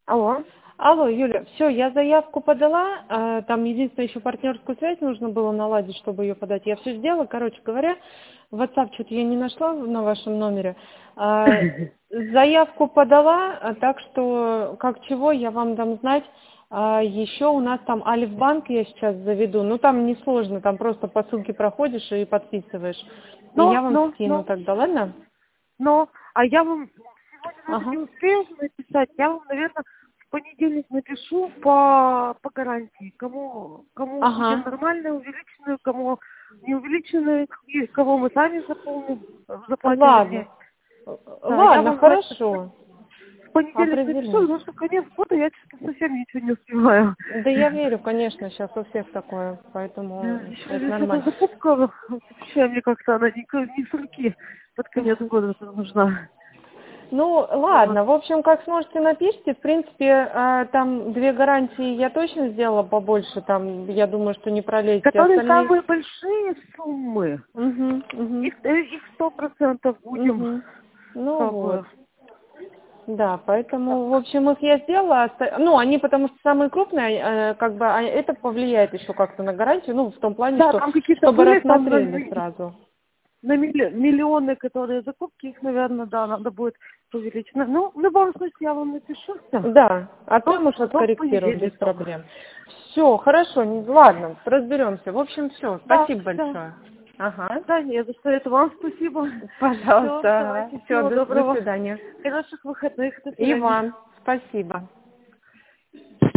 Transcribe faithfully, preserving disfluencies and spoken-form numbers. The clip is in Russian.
Алло. Алло, Юля, все, я заявку подала, а, там единственное еще партнерскую связь нужно было наладить, чтобы ее подать. Я все сделала, короче говоря, WhatsApp что-то я не нашла на вашем номере. А, заявку подала, а, так что как чего я вам дам знать. А, еще у нас там Альфбанк я сейчас заведу, ну там несложно, там просто по ссылке проходишь и подписываешь. И Ну, я вам ну, скину ну, тогда, ладно? ну, а я вам сегодня, наверное, Ага. не успею написать. Я вам, наверное, в понедельник напишу по, по гарантии. Кому, кому будем Ага. нормальную, увеличенную, кому не увеличенную, и кого мы сами заполним, заплатим, Ладно. вернее. Да, я Ладно, вам в это хорошо. в понедельник напишу, Определимся. потому что конец года я что-то совсем ничего не успеваю. Да я верю, конечно, сейчас у всех такое, поэтому Да, еще это здесь эта нормально. закупка, вообще, мне как-то она не, к- не с руки под конец года нужна. Ну, Вот. ладно, в общем, как сможете, напишите. В принципе, а, там две гарантии я точно сделала побольше, там, я думаю, что не пролезете. Которые Остальные... самые большие суммы, Угу, угу, их э, их сто процентов будем, угу. Ну как вот. бы, Да, так. поэтому, в общем, их я сделала. оста- Ну, они потому что самые крупные, э, как бы, а это повлияет еще как-то на гарантию, ну, в том плане, Да, что, там какие-то чтобы были, там на, рассмотрели ми- сразу. на милли- миллионы, которые закупки, их, наверное, да, надо будет увеличить. Ну, в любом случае, я вам напишу все. Да, а До, там уж до откорректируем без понедельника. проблем. Все, хорошо, не- ладно, разберемся. В общем, все, Да, спасибо да. большое. Ага, Да, не за что. Это вам спасибо. Все, пожалуйста, давайте, все, всего до, до доброго. свидания. Хороших выходных. До И свидания. вам спасибо.